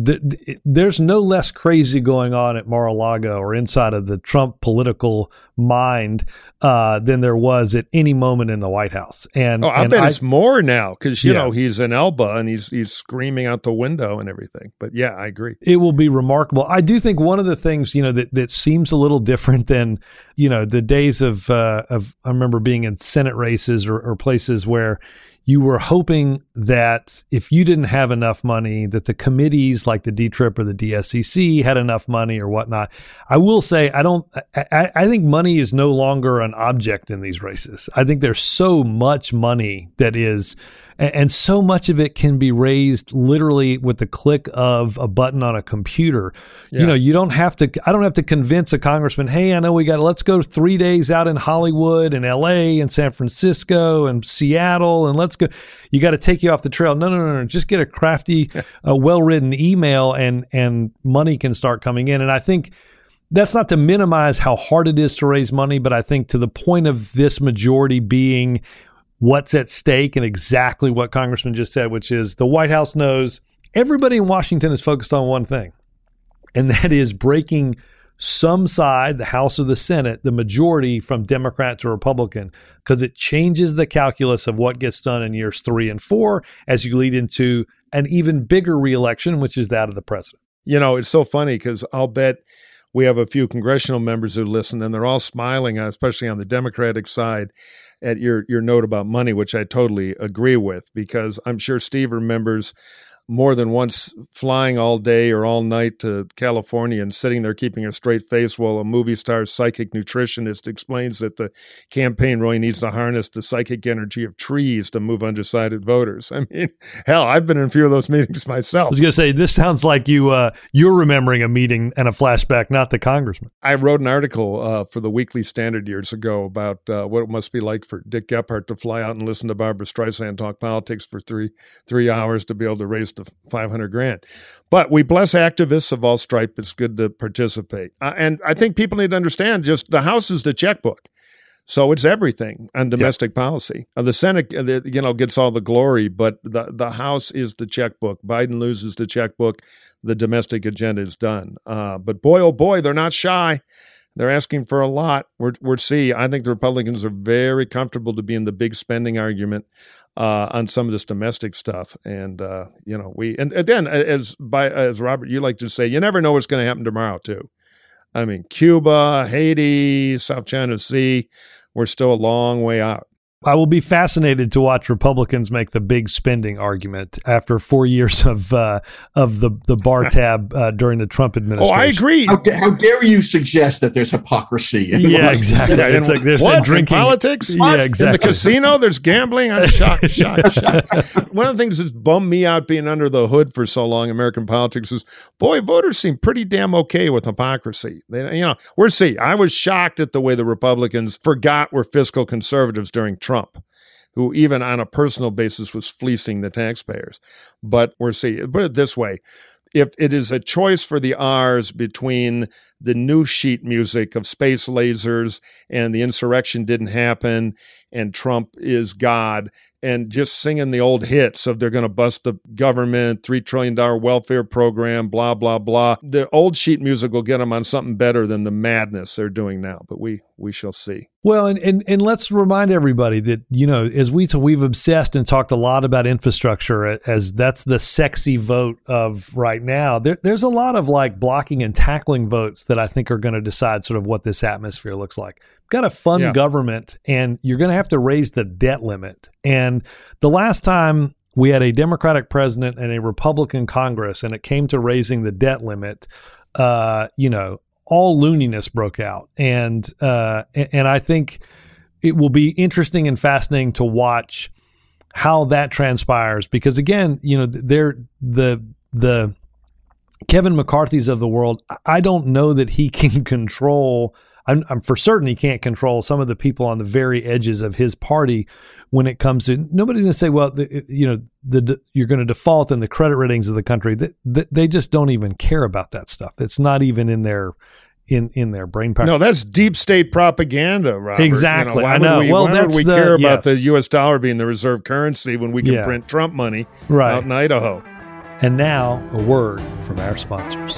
no less crazy going on at Mar-a-Lago or inside of the Trump political mind than there was at any moment in the White House. And I bet it's more now because, he's in Elba and he's screaming out the window and everything. But yeah, I agree. It will be remarkable. I do think one of the things, that seems a little different than, the days of I remember being in Senate races or places where you were hoping that if you didn't have enough money, that the committees like the D-Trip or the DSCC had enough money or whatnot. I will say, I think money is no longer an object in these races. I think there's so much money that is, and so much of it can be raised literally with the click of a button on a computer. Yeah. I don't have to convince a congressman, hey, I know let's go 3 days out in Hollywood and LA and San Francisco and Seattle and let's go. You got to take you off the trail. No. Just get a crafty, well-written email and money can start coming in. And I think that's not to minimize how hard it is to raise money, but I think to the point of this majority being what's at stake and exactly what Congressman just said, which is the White House knows everybody in Washington is focused on one thing. and that is breaking some side, the House or the Senate, the majority from Democrat to Republican, because it changes the calculus of what gets done in years 3 and 4 as you lead into an even bigger reelection, which is that of the president. You know, it's so funny because I'll bet we have a few congressional members who listen, and they're all smiling, especially on the Democratic side, at your note about money, which I totally agree with, because I'm sure Steve remembers more than once flying all day or all night to California and sitting there keeping a straight face while a movie star psychic nutritionist explains that the campaign really needs to harness the psychic energy of trees to move undecided voters. I mean, hell, I've been in a few of those meetings myself. I was going to say, this sounds like you're remembering a meeting and a flashback, not the congressman. I wrote an article for the Weekly Standard years ago about what it must be like for Dick Gephardt to fly out and listen to Barbara Streisand talk politics for three hours to be able to raise the $500,000. But we bless activists of all stripe. It's good to participate. And I think people need to understand just the House is the checkbook. So it's everything on domestic policy. The Senate, gets all the glory, but the House is the checkbook. Biden loses the checkbook. The domestic agenda is done. But boy, oh boy, they're not shy. They're asking for a lot. I think the Republicans are very comfortable to be in the big spending argument on some of this domestic stuff. And, and then as Robert, you like to say, you never know what's going to happen tomorrow too. I mean, Cuba, Haiti, South China Sea, we're still a long way out. I will be fascinated to watch Republicans make the big spending argument after 4 years of the bar tab during the Trump administration. Oh, I agree. How dare you suggest that there's hypocrisy? Yeah, exactly. Yeah, it's like there's what? drinking. In politics? What? Yeah, exactly. In the casino, there's gambling. I'm shocked. One of the things that's bummed me out being under the hood for so long, American politics, is, boy, voters seem pretty damn okay with hypocrisy. We'll see. I was shocked at the way the Republicans forgot we're fiscal conservatives during Trump, who even on a personal basis was fleecing the taxpayers. But we'll see. Put it this way. If it is a choice for the R's between the new sheet music of space lasers and the insurrection didn't happen and Trump is God, and just singing the old hits of they're going to bust the government, $3 trillion welfare program, blah, blah, blah. The old sheet music will get them on something better than the madness they're doing now, but we shall see. Well, and let's remind everybody that, as we've obsessed and talked a lot about infrastructure as that's the sexy vote of right now. There's a lot of like blocking and tackling votes that I think are going to decide sort of what this atmosphere looks like. Got to fund government, and you're going to have to raise the debt limit. And the last time we had a Democratic president and a Republican Congress, and it came to raising the debt limit, all looniness broke out. And I think it will be interesting and fascinating to watch how that transpires, because again, they're the Kevin McCarthy's of the world. I don't know that he can control. I'm for certain he can't control some of the people on the very edges of his party when it comes to. Nobody's going to say, well, you're going to default in the credit ratings of the country. They just don't even care about that stuff. It's not even in their brain power. No, that's deep state propaganda, Robert. Exactly. Why I know. would we care about the U.S. dollar being the reserve currency when we can print Trump money out in Idaho? And now a word from our sponsors.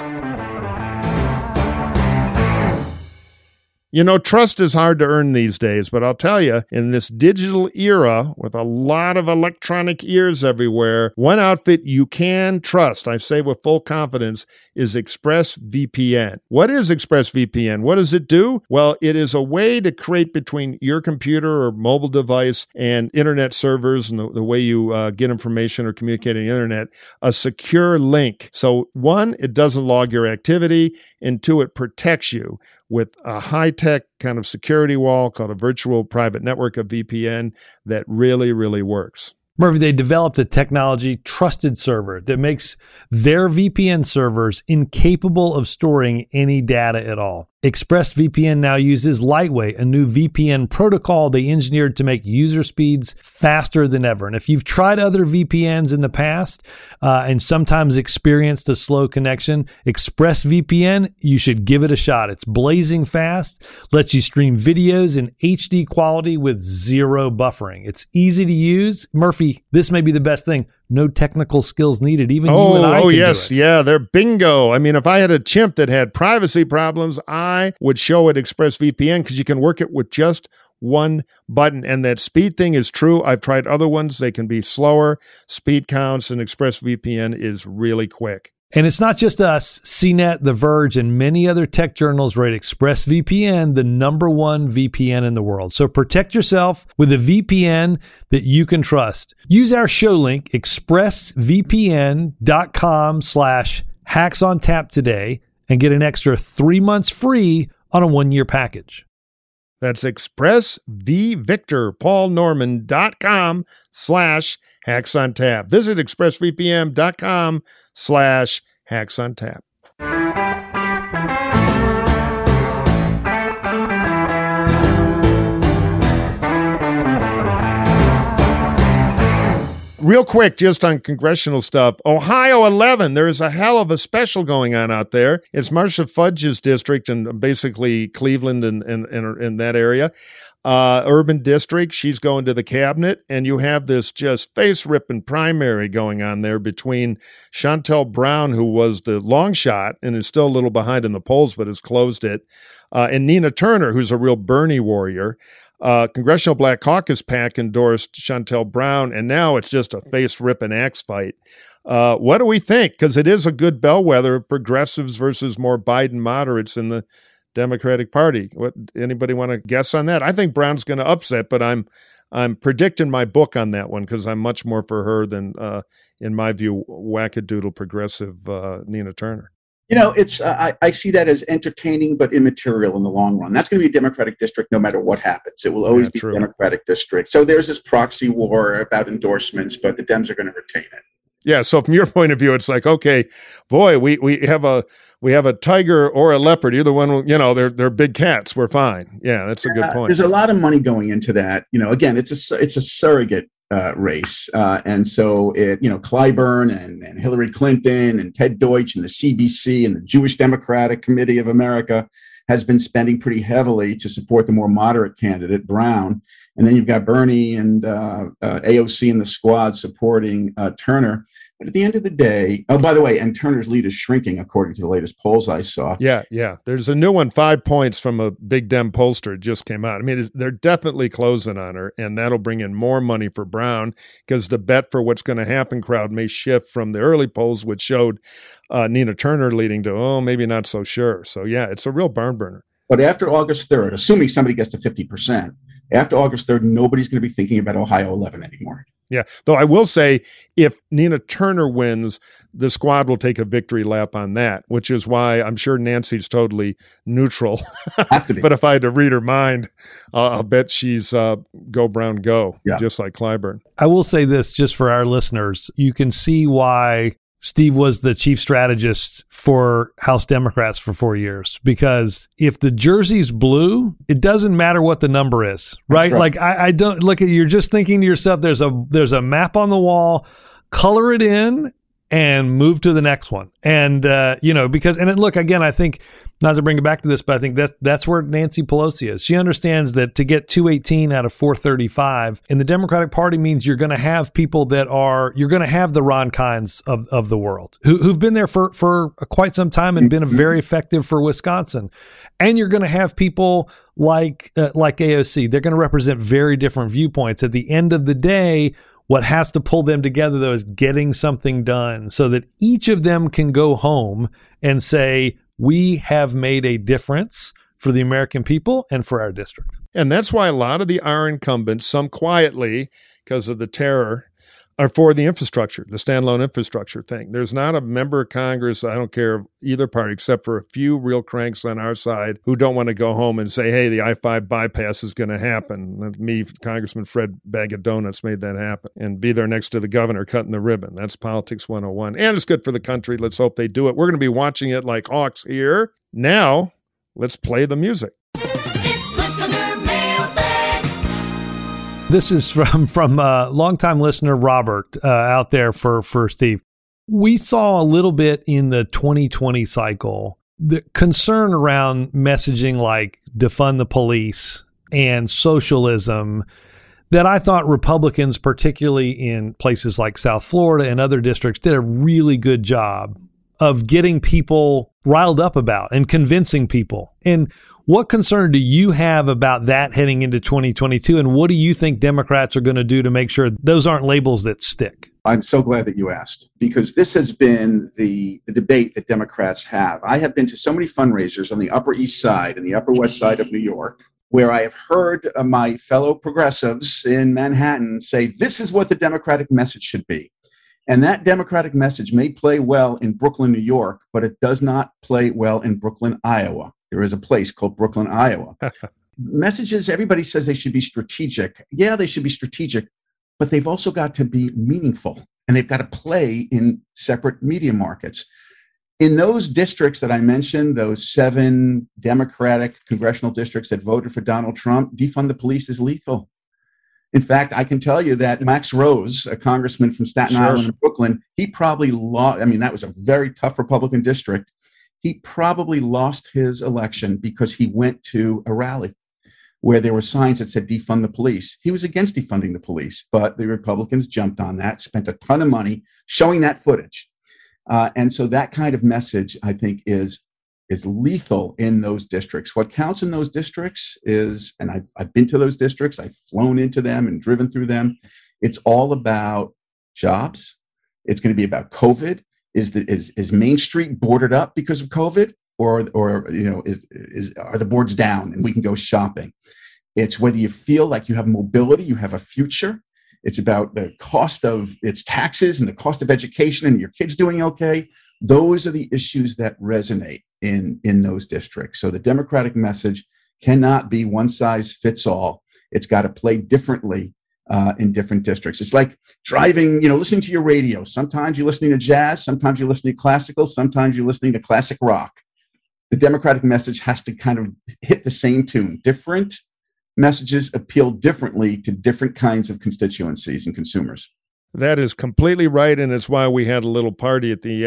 Trust is hard to earn these days, but I'll tell you, in this digital era with a lot of electronic ears everywhere, one outfit you can trust, I say with full confidence, is ExpressVPN. What is ExpressVPN? What does it do? Well, it is a way to create between your computer or mobile device and internet servers and the way you get information or communicate on the internet, a secure link. So one, it doesn't log your activity, and two, it protects you with a high-tech kind of security wall called a virtual private network of VPN that really, really works. Murphy, they developed a technology trusted server that makes their VPN servers incapable of storing any data at all. ExpressVPN now uses Lightway, a new VPN protocol they engineered to make user speeds faster than ever. And if you've tried other VPNs in the past and sometimes experienced a slow connection, ExpressVPN, you should give it a shot. It's blazing fast, lets you stream videos in HD quality with zero buffering. It's easy to use. Murphy, this may be the best thing. no technical skills needed. Even you and I can yes. do it. Yeah, they're bingo. I mean, if I had a chimp that had privacy problems, I would show it ExpressVPN because you can work it with just one button. And that speed thing is true. I've tried other ones. They can be slower. Speed counts, and ExpressVPN is really quick. And it's not just us. CNET, The Verge, and many other tech journals rate ExpressVPN the #1 VPN in the world. So protect yourself with a VPN that you can trust. Use our show link, expressvpn.com/hacksontap today, and get an extra 3 months free on a 1-year package. That's expressvvictorpaulnorman.com/hacksontap. Visit expressvpn.com/hacksontap. Real quick, just on congressional stuff. Ohio 11, there is a hell of a special going on out there. It's Marcia Fudge's district and basically Cleveland and in that area. Urban district. She's going to the cabinet, and you have this just face-ripping primary going on there between Shontel Brown, who was the long shot and is still a little behind in the polls but has closed it, and Nina Turner, who's a real Bernie warrior. Congressional Black Caucus PAC endorsed Shontel Brown, and now it's just a face-ripping axe fight. What do we think? Because it is a good bellwether of progressives versus more Biden moderates in the Democratic Party. Anybody want to guess on that? I think Brown's going to upset, but I'm predicting my book on that one because I'm much more for her than, in my view, wackadoodle progressive Nina Turner. You know, it's I see that as entertaining but immaterial in the long run. That's going to be a Democratic district no matter what happens. It will always be a Democratic district. So there's this proxy war about endorsements, but the Dems are going to retain it. Yeah. So from your point of view, it's like, okay, boy, we have a tiger or a leopard. Either one, they're big cats. We're fine. Yeah, that's a good point. There's a lot of money going into that. Again, it's a surrogate race, and so Clyburn and Hillary Clinton and Ted Deutsch and the CBC and the Jewish Democratic Committee of America has been spending pretty heavily to support the more moderate candidate Brown, and then you've got Bernie and AOC and the squad supporting Turner. But at the end of the day, oh, by the way, and Turner's lead is shrinking according to the latest polls I saw. Yeah. There's a new one, 5 points from a big Dem pollster just came out. I mean, they're definitely closing on her, and that'll bring in more money for Brown because the bet for what's going to happen crowd may shift from the early polls, which showed Nina Turner leading to, maybe not so sure. So, yeah, it's a real barn burner. But after August 3rd, assuming somebody gets to 50%, after August 3rd, nobody's going to be thinking about Ohio 11 anymore. Yeah, though I will say if Nina Turner wins, the squad will take a victory lap on that, which is why I'm sure Nancy's totally neutral. But if I had to read her mind, I'll bet she's go Brown, go, just like Clyburn. I will say this just for our listeners. You can see why Steve was the chief strategist for House Democrats for 4 years, because if the jersey's blue, it doesn't matter what the number is, right? Like I don't look at, you're just thinking to yourself, there's a map on the wall, color it in and move to the next one. And, look, again, I think, not to bring it back to this, but I think that's where Nancy Pelosi is. She understands that to get 218 out of 435 in the Democratic Party means you're going to have people you're going to have the Ron Kynes of the world who've been there for quite some time and been very effective for Wisconsin. And you're going to have people like AOC. They're going to represent very different viewpoints. At the end of the day, what has to pull them together, though, is getting something done so that each of them can go home and say, we have made a difference for the American people and for our district. And that's why a lot of our incumbents, some quietly because of the terror, are for the infrastructure, the standalone infrastructure thing. There's not a member of Congress, I don't care of either party, except for a few real cranks on our side who don't want to go home and say, hey, the I-5 bypass is going to happen. Me, Congressman Fred Bag of Donuts made that happen, and be there next to the governor cutting the ribbon. That's politics 101. And it's good for the country. Let's hope they do it. We're going to be watching it like hawks here. Now, let's play the music. This is from longtime listener Robert out there for Steve. We saw a little bit in the 2020 cycle the concern around messaging like defund the police and socialism that I thought Republicans, particularly in places like South Florida and other districts, did a really good job of getting people riled up about and convincing people. And what concern do you have about that heading into 2022? And what do you think Democrats are going to do to make sure those aren't labels that stick? I'm so glad that you asked, because this has been the debate that Democrats have. I have been to so many fundraisers on the Upper East Side and the Upper West Side of New York, where I have heard my fellow progressives in Manhattan say, this is what the Democratic message should be. And that Democratic message may play well in Brooklyn, New York, but it does not play well in Brooklyn, Iowa. There is a place called Brooklyn, Iowa. Messages, everybody says they should be strategic. Yeah, they should be strategic, but they've also got to be meaningful, and they've got to play in separate media markets. In those districts that I mentioned, those 7 Democratic congressional districts that voted for Donald Trump, defund the police is lethal. In fact, I can tell you that Max Rose, a congressman from Staten Island and Brooklyn, he probably lost. I mean, that was a very tough Republican district. He probably lost his election because he went to a rally where there were signs that said defund the police. He was against defunding the police, but the Republicans jumped on that, spent a ton of money showing that footage. And so that kind of message, I think, is lethal in those districts. What counts in those districts is, and I've been to those districts, I've flown into them and driven through them. It's all about jobs. It's going to be about COVID. Is Main Street boarded up because of COVID, or you know, are the boards down and we can go shopping? It's whether you feel like you have mobility, you have a future. It's about the cost of its taxes and the cost of education and your kids doing okay. Those are the issues that resonate in those districts. So the Democratic message cannot be one size fits all. It's got to play differently in different districts. It's like driving, listening to your radio. Sometimes you're listening to jazz, sometimes you're listening to classical, sometimes you're listening to classic rock. The Democratic message has to kind of hit the same tune. Different messages appeal differently to different kinds of constituencies and consumers. That is completely right, and it's why we had a little party at the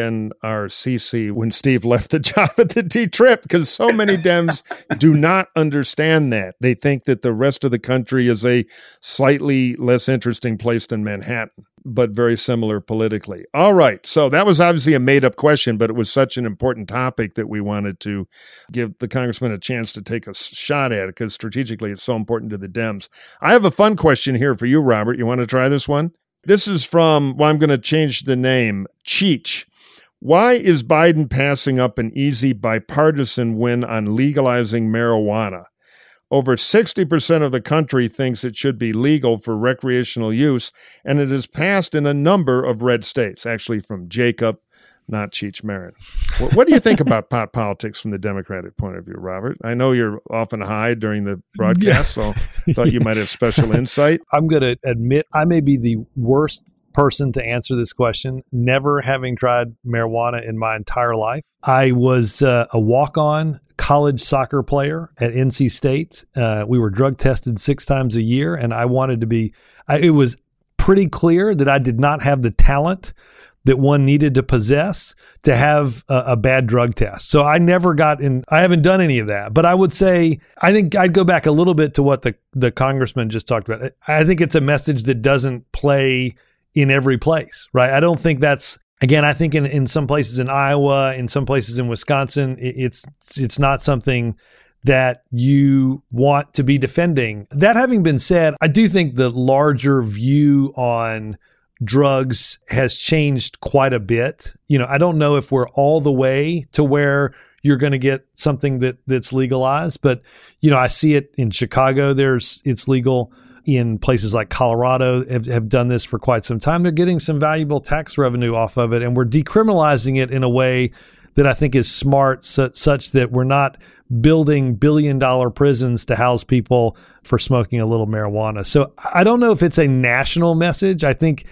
NRCC when Steve left the job at the D-Trip, because so many Dems do not understand that. They think that the rest of the country is a slightly less interesting place than Manhattan, but very similar politically. All right, so that was obviously a made-up question, but it was such an important topic that we wanted to give the congressman a chance to take a shot at it, because strategically it's so important to the Dems. I have a fun question here for you, Robert. You want to try this one? This is from, I'm going to change the name, Cheech. Why is Biden passing up an easy bipartisan win on legalizing marijuana? Over 60% of the country thinks it should be legal for recreational use, and it is passed in a number of red states, actually from Jacob, not Cheech Marin. What do you think about pot politics from the Democratic point of view, Robert? I know you're often high during the broadcast, so I thought you might have special insight. I'm going to admit I may be the worst person to answer this question, never having tried marijuana in my entire life. I was a walk-on college soccer player at NC State. We were drug tested 6 times a year, and I wanted to be it was pretty clear that I did not have the talent that one needed to possess to have a bad drug test. So I never got in, I haven't done any of that. But I would say, I think I'd go back a little bit to what the congressman just talked about. I think it's a message that doesn't play in every place, right? I don't think that's, again, I think in some places in Iowa, in some places in Wisconsin, it's not something that you want to be defending. That having been said, I do think the larger view on drugs has changed quite a bit. I don't know if we're all the way to where you're going to get something that's legalized, but I see it in Chicago. It's legal. In places like Colorado have done this for quite some time. They're getting some valuable tax revenue off of it, and we're decriminalizing it in a way that I think is smart, such that we're not building billion-dollar prisons to house people for smoking a little marijuana. So I don't know if it's a national message. I think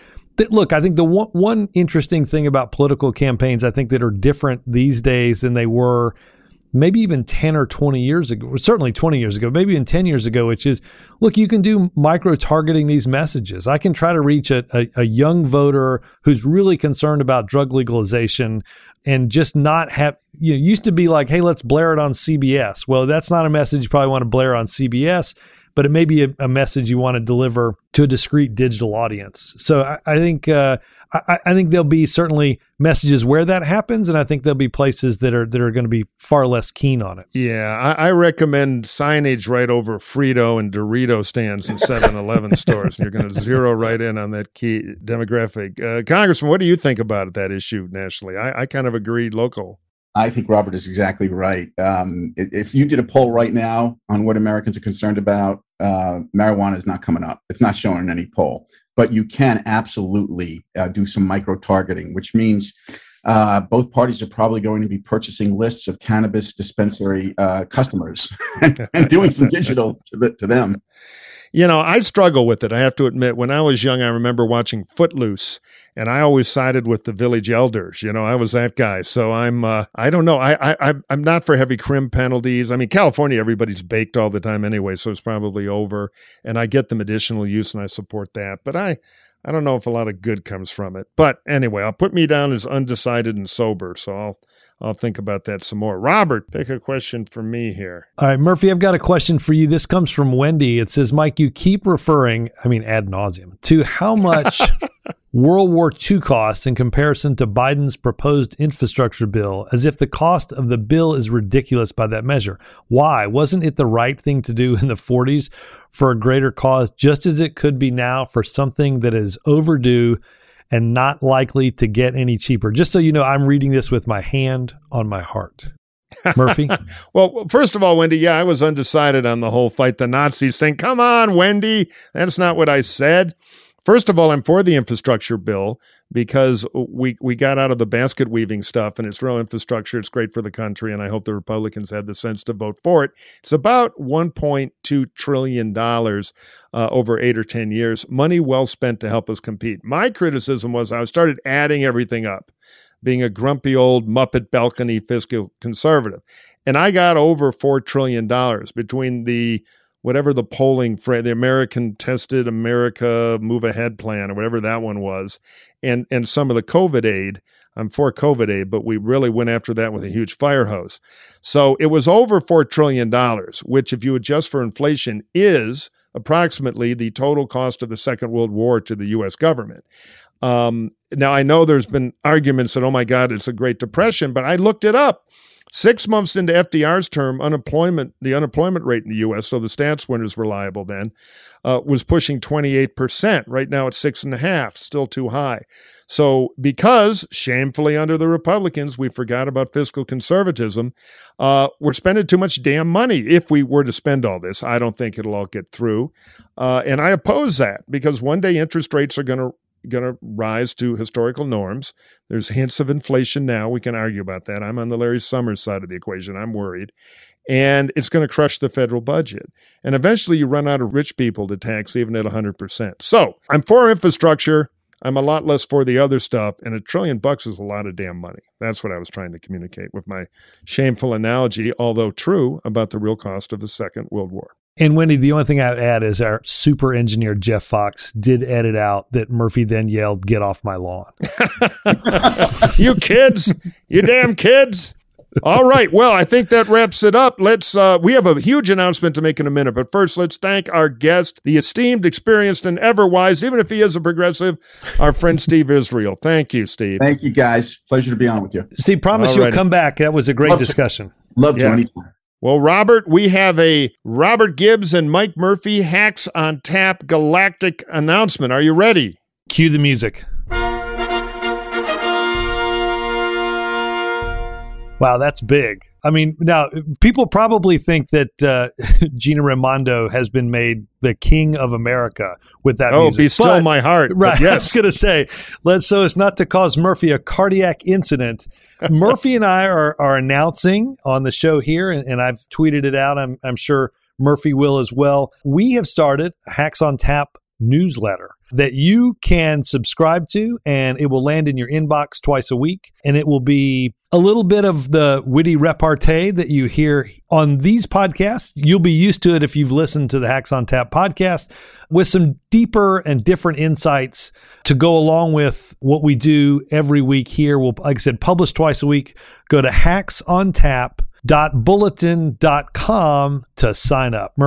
the one interesting thing about political campaigns, I think, that are different these days than they were maybe even 10 or 20 years ago, certainly 20 years ago, maybe even 10 years ago, which is, look, you can do micro-targeting these messages. I can try to reach a young voter who's really concerned about drug legalization and just not have, used to be like, hey, let's blare it on CBS. Well, that's not a message you probably want to blare on CBS. but it may be a message you want to deliver to a discrete digital audience. So I think there'll be certainly messages where that happens, and I think there'll be places that are going to be far less keen on it. Yeah, I recommend signage right over Frito and Dorito stands in 7-Eleven stores. You're going to zero right in on that key demographic. Congressman, what do you think about that issue nationally? I kind of agree local. I think Robert is exactly right. If you did a poll right now on what Americans are concerned about, marijuana is not coming up. It's not showing in any poll. But you can absolutely do some micro-targeting, which means both parties are probably going to be purchasing lists of cannabis dispensary customers and doing some digital to them. You know, I struggle with it, I have to admit. When I was young, I remember watching Footloose, and I always sided with the village elders. You know, I was that guy. So I don't know. I'm not for heavy crim penalties. I mean, California, everybody's baked all the time anyway, so it's probably over. And I get the medicinal use, and I support that. But I don't know if a lot of good comes from it. But anyway, I'll put me down as undecided and sober, so I'll think about that some more. Robert, pick a question for me here. All right, Murphy, I've got a question for you. This comes from Wendy. It says, Mike, you keep referring, ad nauseum, to how much World War II costs in comparison to Biden's proposed infrastructure bill, as if the cost of the bill is ridiculous by that measure. Why? Wasn't it the right thing to do in the 40s for a greater cause, just as it could be now for something that is overdue and not likely to get any cheaper? Just so you know, I'm reading this with my hand on my heart. Murphy? Well, first of all, Wendy, yeah, I was undecided on the whole fight the Nazis thing. Come on, Wendy. That's not what I said. First of all, I'm for the infrastructure bill because we got out of the basket weaving stuff, and it's real infrastructure. It's great for the country, and I hope the Republicans had the sense to vote for it. It's about $1.2 trillion over 8 or 10 years. Money well spent to help us compete. My criticism was I started adding everything up, being a grumpy old Muppet balcony fiscal conservative. And I got over $4 trillion between whatever the polling for the American Tested America Move Ahead plan or whatever that one was, and some of the COVID aid. I'm for COVID aid, but we really went after that with a huge fire hose. So it was over $4 trillion, which if you adjust for inflation is approximately the total cost of the Second World War to the U.S. government. Now, I know there's been arguments that, oh my God, it's a Great Depression, but I looked it up. 6 months into FDR's term, the unemployment rate in the U.S., so the stats weren't as reliable then, was pushing 28%. Right now it's 6.5%, still too high. So because, shamefully under the Republicans, we forgot about fiscal conservatism, we're spending too much damn money. If we were to spend all this, I don't think it'll all get through. And I oppose that because one day interest rates are going to rise to historical norms. There's hints of inflation now. We can argue about that. I'm on the Larry Summers side of the equation. I'm worried. And it's going to crush the federal budget. And eventually you run out of rich people to tax even at 100%. So I'm for infrastructure. I'm a lot less for the other stuff. And $1 trillion is a lot of damn money. That's what I was trying to communicate with my shameful analogy, although true, about the real cost of the Second World War. And Wendy, the only thing I would add is our super engineer, Jeff Fox, did edit out that Murphy then yelled, "Get off my lawn." You kids, you damn kids. All right. Well, I think that wraps it up. We have a huge announcement to make in a minute, but first let's thank our guest, the esteemed, experienced, and ever wise, even if he is a progressive, our friend Steve Israel. Thank you, Steve. Thank you, guys. Pleasure to be on with you. Steve, promise you'll come back. That was a great discussion. Love to anytime. Well, Robert, we have a Robert Gibbs and Mike Murphy Hacks on Tap galactic announcement. Are you ready? Cue the music. Wow, that's big. I mean, now, people probably think that Gina Raimondo has been made the king of America with that music. Oh, be still my heart. Right, yes. I was going to say, so as not to cause Murphy a cardiac incident, Murphy and I are announcing on the show here, and I've tweeted it out. I'm sure Murphy will as well. We have started Hacks on Tap newsletter that you can subscribe to, and it will land in your inbox twice a week. And it will be a little bit of the witty repartee that you hear on these podcasts. You'll be used to it if you've listened to the Hacks on Tap podcast, with some deeper and different insights to go along with what we do every week here. We'll, like I said, publish twice a week. Go to hacksontap.bulletin.com to sign up. Murphy?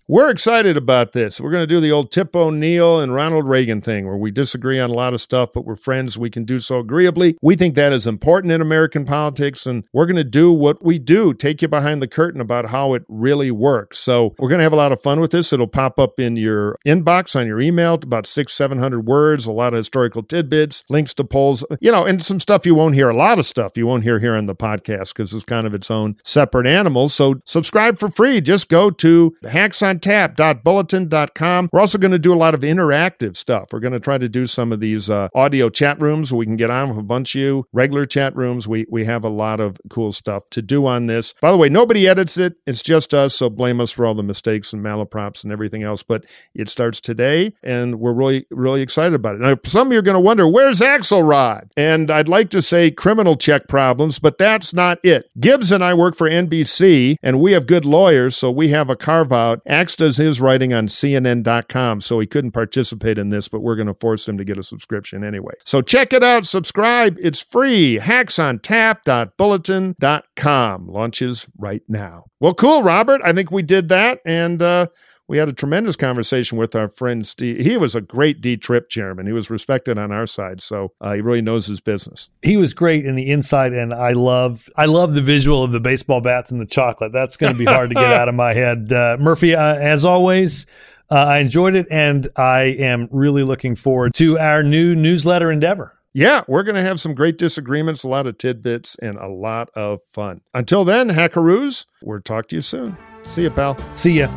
We're excited about this. We're going to do the old Tip O'Neill and Ronald Reagan thing where we disagree on a lot of stuff, but we're friends. We can do so agreeably. We think that is important in American politics, and we're going to do what we do, take you behind the curtain about how it really works. So we're going to have a lot of fun with this. It'll pop up in your inbox on your email, about 600-700 words, a lot of historical tidbits, links to polls, and some stuff you won't hear, a lot of stuff you won't hear here on the podcast because it's kind of its own separate animal. So subscribe for free. Just go to hacksontap.bulletin.com. We're also going to do a lot of interactive stuff. We're going to try to do some of these audio chat rooms where we can get on with a bunch of you, regular chat rooms. We have a lot of cool stuff to do on this. By the way, nobody edits it. It's just us, so blame us for all the mistakes and malaprops and everything else. But it starts today, and we're really, really excited about it. Now, some of you are going to wonder, where's Axelrod? And I'd like to say criminal check problems, but that's not it. Gibbs and I work for NBC, and we have good lawyers, so we have a carve-out. Axe does his writing on CNN.com, so he couldn't participate in this, but we're going to force him to get a subscription anyway. So check it out. Subscribe. It's free. hacksontap.bulletin.com. Launches right now. Well, cool, Robert. I think we did that, and we had a tremendous conversation with our friend Steve. He was a great D-Trip chairman. He was respected on our side, so he really knows his business. He was great in the inside, and I love the visual of the baseball bats and the chocolate. That's going to be hard to get out of my head. Murphy, as always, I enjoyed it, and I am really looking forward to our new newsletter endeavor. Yeah, we're going to have some great disagreements, a lot of tidbits, and a lot of fun. Until then, hackaroos, we'll talk to you soon. See you, pal. See ya.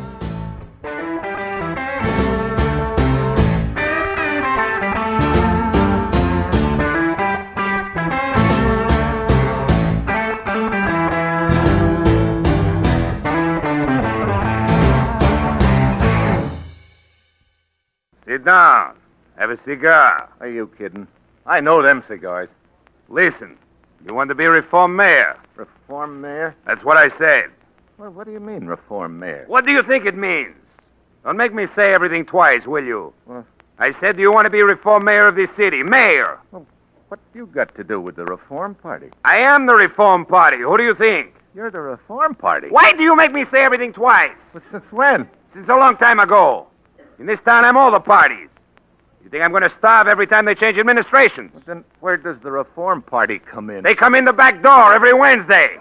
Sit down. Have a cigar. Are you kidding? I know them cigars. Listen, you want to be reform mayor? Reform mayor? That's what I said. Well, what do you mean, reform mayor? What do you think it means? Don't make me say everything twice, will you? Well, I said, do you want to be reform mayor of this city? Mayor! Well, what you got to do with the Reform Party? I am the Reform Party. Who do you think? You're the Reform Party. Why do you make me say everything twice? Well, since when? Since a long time ago. In this town, I'm all the parties. You think I'm going to starve every time they change administrations? Well, then where does the Reform Party come in? They come in the back door every Wednesday.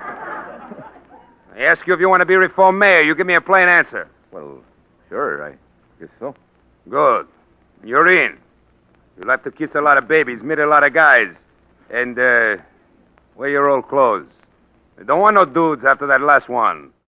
I ask you if you want to be reform mayor. You give me a plain answer. Well, sure, I guess so. Good. You're in. You'll have to kiss a lot of babies, meet a lot of guys, and wear your old clothes. I don't want no dudes after that last one.